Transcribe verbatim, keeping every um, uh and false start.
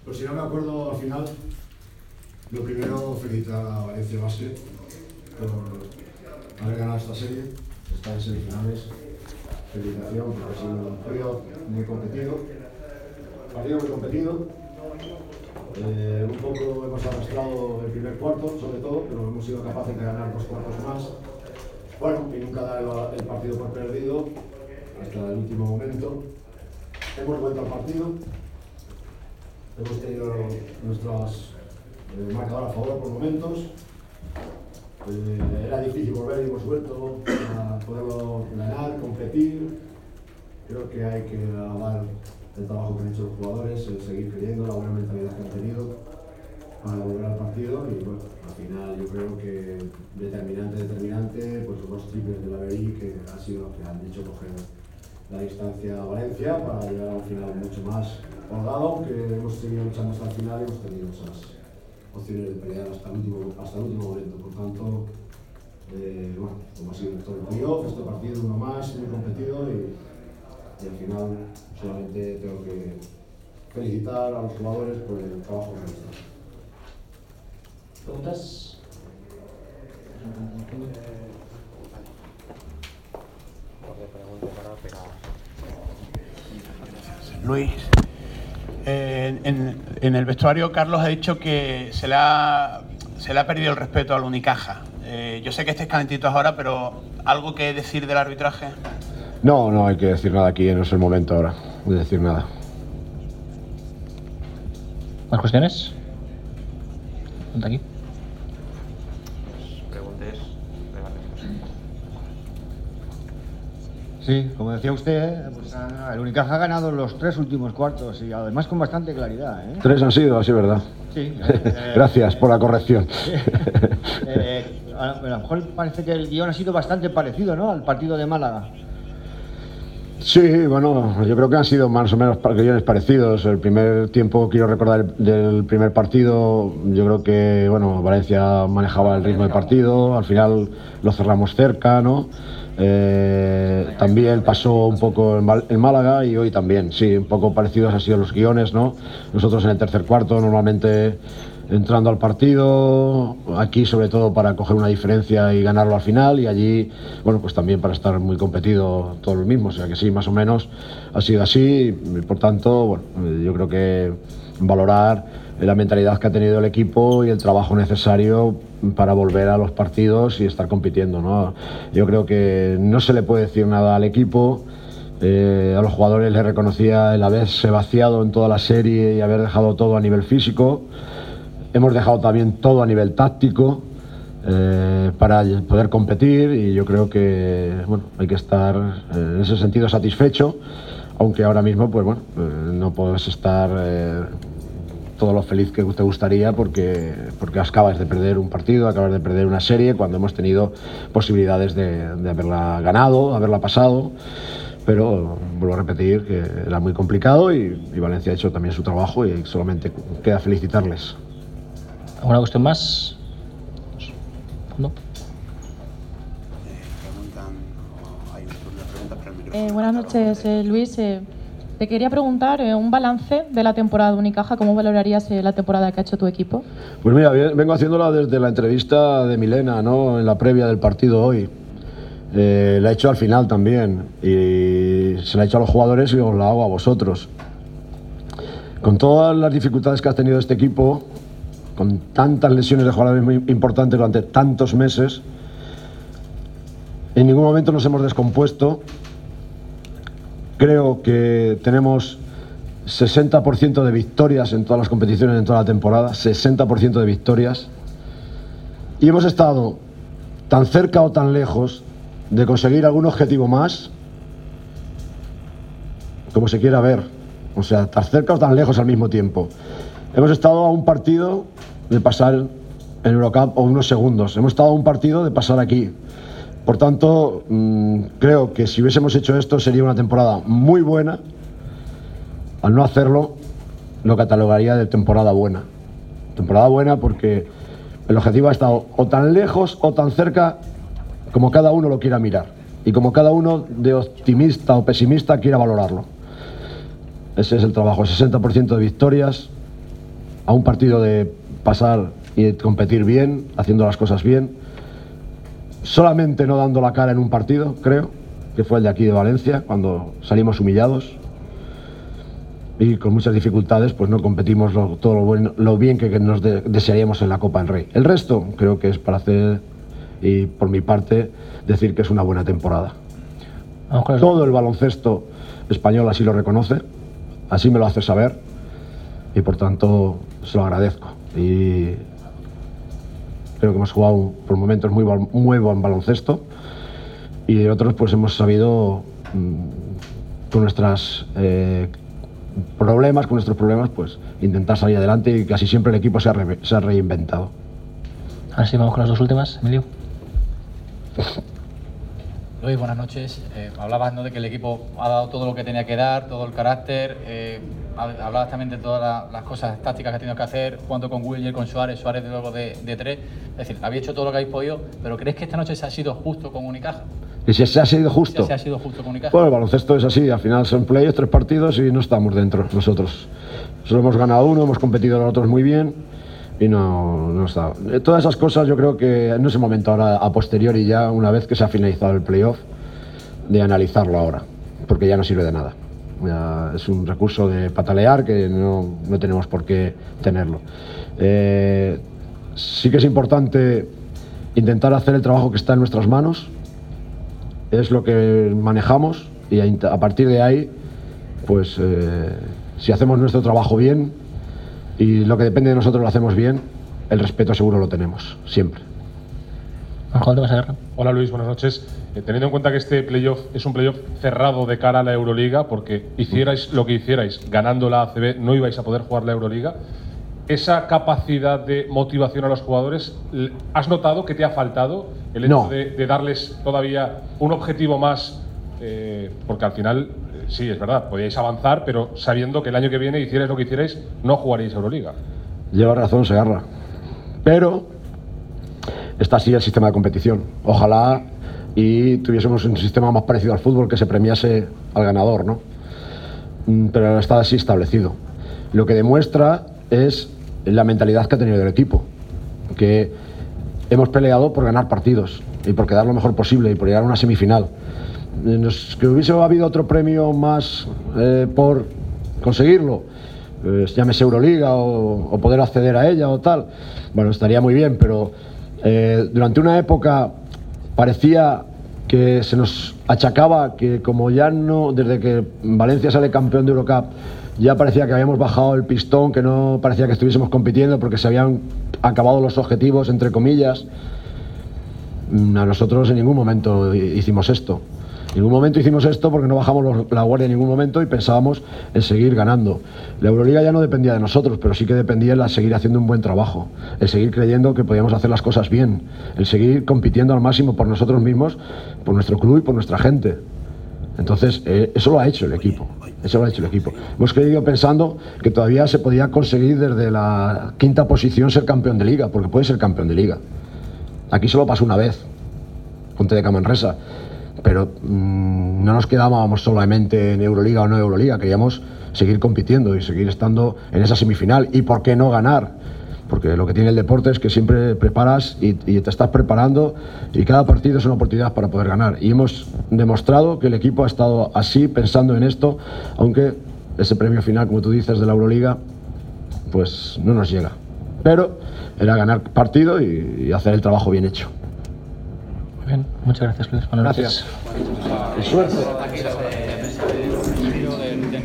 Pues si no me acuerdo al final, lo primero felicitar a Valencia Basket por haber ganado esta serie, estar en semifinales. Felicitación, porque ha sido un periodo muy competido, partido muy competido. Eh, un poco hemos arrastrado el primer cuarto, sobre todo, pero hemos sido capaces de ganar dos cuartos más. Bueno, y nunca dar el, el partido por perdido hasta el último momento. Hemos vuelto al partido. Hemos tenido nuestras eh, marcadores a favor por momentos. Eh, era difícil volver y hemos vuelto a poderlo ganar, competir. Creo que hay que alabar el trabajo que han hecho los jugadores, el seguir creyendo, la buena mentalidad que han tenido para volver al partido. Y bueno, al final yo creo que determinante, determinante, pues los dos triples de la B I que han sido los que han hecho coger la distancia a Valencia para llegar a un final mucho más holgado, que hemos seguido luchando hasta el final y hemos tenido esas opciones de pelear hasta el último, hasta el último momento. Por tanto, eh, bueno, como ha sido todo el playoff, este partido uno más, muy competido y, y al final solamente tengo que felicitar a los jugadores por el trabajo realizado. ¿Preguntas? Luis, eh, en, en el vestuario Carlos ha dicho que se le ha, se le ha perdido el respeto al Unicaja. Eh, yo sé que estáis calentitos ahora, pero ¿algo que decir del arbitraje? No, no hay que decir nada aquí, no es el momento ahora de decir nada. ¿Más cuestiones? Ponte aquí. Preguntes. Sí, como decía usted, pues, el Unicaja ha ganado los tres últimos cuartos y además con bastante claridad, ¿eh? Tres han sido, así verdad. Sí. Eh, Gracias por la corrección. eh, a, a lo mejor parece que el guión ha sido bastante parecido, ¿no?, al partido de Málaga. Sí, bueno, yo creo que han sido más o menos guiones parecidos. El primer tiempo, quiero recordar del primer partido, yo creo que, bueno, Valencia manejaba el ritmo del partido, al final lo cerramos cerca, ¿no? Eh, también pasó un poco en Málaga y hoy también, sí, un poco parecidos han sido los guiones, ¿no? Nosotros en el tercer cuarto normalmente entrando al partido, aquí sobre todo para coger una diferencia y ganarlo al final, y allí, bueno, pues también para estar muy competido todo lo mismo, o sea que sí, más o menos ha sido así, y por tanto, bueno, yo creo que valorar la mentalidad que ha tenido el equipo y el trabajo necesario para volver a los partidos y estar compitiendo, ¿no? Yo creo que no se le puede decir nada al equipo. Eh, a los jugadores les reconocía el haberse vaciado en toda la serie y haber dejado todo a nivel físico. Hemos dejado también todo a nivel táctico eh, para poder competir, y yo creo que, bueno, hay que estar eh, en ese sentido satisfecho, aunque ahora mismo, pues bueno, eh, no puedes estar eh, todo lo feliz que te gustaría porque, porque acabas de perder un partido, acabas de perder una serie cuando hemos tenido posibilidades de, de haberla ganado, haberla pasado. Pero vuelvo a repetir que era muy complicado y, y Valencia ha hecho también su trabajo y solamente queda felicitarles. ¿Alguna cuestión más? ¿No? Eh, buenas noches, eh, Luis. Eh, te quería preguntar eh, un balance de la temporada de Unicaja. ¿Cómo valorarías eh, la temporada que ha hecho tu equipo? Pues mira, vengo haciéndola desde la entrevista de Milena, ¿no?, en la previa del partido hoy. Eh, la he hecho al final también y se la he hecho a los jugadores y os la hago a vosotros. Con todas las dificultades que ha tenido este equipo, con tantas lesiones de jugadores muy importantes durante tantos meses, en ningún momento nos hemos descompuesto. Creo que tenemos sesenta por ciento de victorias en todas las competiciones, en toda la temporada, sesenta por ciento de victorias. Y hemos estado tan cerca o tan lejos de conseguir algún objetivo más, como se quiera ver. O sea, tan cerca o tan lejos al mismo tiempo. Hemos estado a un partido de pasar en Eurocup o unos segundos. Hemos estado a un partido de pasar aquí. Por tanto, mmm, creo que si hubiésemos hecho esto sería una temporada muy buena. Al no hacerlo, lo catalogaría de temporada buena. Temporada buena porque el objetivo ha estado o tan lejos o tan cerca como cada uno lo quiera mirar y como cada uno de optimista o pesimista quiera valorarlo. Ese es el trabajo, sesenta por ciento de victorias, a un partido de pasar y competir bien, haciendo las cosas bien, solamente no dando la cara en un partido, creo, que fue el de aquí de Valencia, cuando salimos humillados y con muchas dificultades, pues no competimos lo, todo lo, bueno, lo bien que, que nos de, desearíamos en la Copa del Rey. El resto creo que es para hacer, y por mi parte, decir que es una buena temporada. Todo el baloncesto español así lo reconoce, así me lo hace saber, y por tanto se lo agradezco. Y creo que hemos jugado por momentos muy, muy buen baloncesto, y de otros pues hemos sabido mmm, con nuestros eh, problemas, con nuestros problemas, pues intentar salir adelante, y casi siempre el equipo se ha, re, se ha reinventado. Ahora sí, vamos con las dos últimas, Emilio. Luis, buenas noches. Eh, hablabas, ¿no?, de que el equipo ha dado todo lo que tenía que dar, todo el carácter. Eh, hablabas también de todas la, las cosas tácticas que ha tenido que hacer, jugando con Willier, con Suárez, Suárez de luego de, de tres. Es decir, habéis hecho todo lo que habéis podido, pero ¿crees que esta noche se ha sido justo con Unicaja? ¿Y si se ha sido justo? Si se ha sido justo con Unicaja. Bueno, el baloncesto es así, al final son playoffs, tres partidos y no estamos dentro nosotros. Solo hemos ganado uno, hemos competido los otros muy bien y no, no está. Todas esas cosas yo creo que no es el momento ahora, a posteriori ya, una vez que se ha finalizado el playoff, de analizarlo ahora, porque ya no sirve de nada. Ya es un recurso de patalear que no, no tenemos por qué tenerlo. Eh, sí que es importante intentar hacer el trabajo que está en nuestras manos, es lo que manejamos, y a, a partir de ahí, pues eh, si hacemos nuestro trabajo bien y lo que depende de nosotros lo hacemos bien, el respeto seguro lo tenemos, siempre. Hola Luis, buenas noches. Eh, teniendo en cuenta que este playoff es un playoff cerrado de cara a la Euroliga, porque hicierais lo que hicierais ganando la A C B, no ibais a poder jugar la Euroliga, esa capacidad de motivación a los jugadores, ¿has notado que te ha faltado el hecho no. de, de darles todavía un objetivo más? Eh, porque al final, eh, sí, es verdad, podíais avanzar, pero sabiendo que el año que viene, hicierais lo que hicierais, no jugaríais Euroliga. Lleva razón Segarra, pero está así el sistema de competición. Ojalá y tuviésemos un sistema más parecido al fútbol, que se premiase al ganador, ¿no? Pero está así establecido. Lo que demuestra es la mentalidad que ha tenido el equipo, que hemos peleado por ganar partidos y por quedar lo mejor posible y por llegar a una semifinal. Nos, que hubiese habido otro premio más eh, por conseguirlo, pues, llámese Euroliga o, o poder acceder a ella o tal, bueno, estaría muy bien, pero eh, durante una época parecía que se nos achacaba que, como ya no, desde que Valencia sale campeón de Eurocup, ya parecía que habíamos bajado el pistón, que no parecía que estuviésemos compitiendo porque se habían acabado los objetivos, entre comillas. A nosotros en ningún momento hicimos esto. En ningún momento hicimos esto porque no bajamos los, la guardia en ningún momento y pensábamos en seguir ganando. La Euroliga ya no dependía de nosotros, pero sí que dependía de seguir haciendo un buen trabajo, el seguir creyendo que podíamos hacer las cosas bien, el seguir compitiendo al máximo por nosotros mismos, por nuestro club y por nuestra gente. Entonces, eh, eso lo ha hecho el equipo, eso lo ha hecho el equipo. Hemos seguido pensando que todavía se podía conseguir desde la quinta posición ser campeón de liga, porque puede ser campeón de liga. Aquí solo pasó una vez, con T D K Manresa, pero mmm, no nos quedábamos solamente en Euroliga o no Euroliga, queríamos seguir compitiendo y seguir estando en esa semifinal, y por qué no ganar. Porque lo que tiene el deporte es que siempre preparas y, y te estás preparando, y cada partido es una oportunidad para poder ganar. Y hemos demostrado que el equipo ha estado así, pensando en esto, aunque ese premio final, como tú dices, de la Euroliga, pues no nos llega. Pero era ganar partido y, y hacer el trabajo bien hecho. Muy bien, muchas gracias Luis. Buenas Gracias. noches. Y suerte.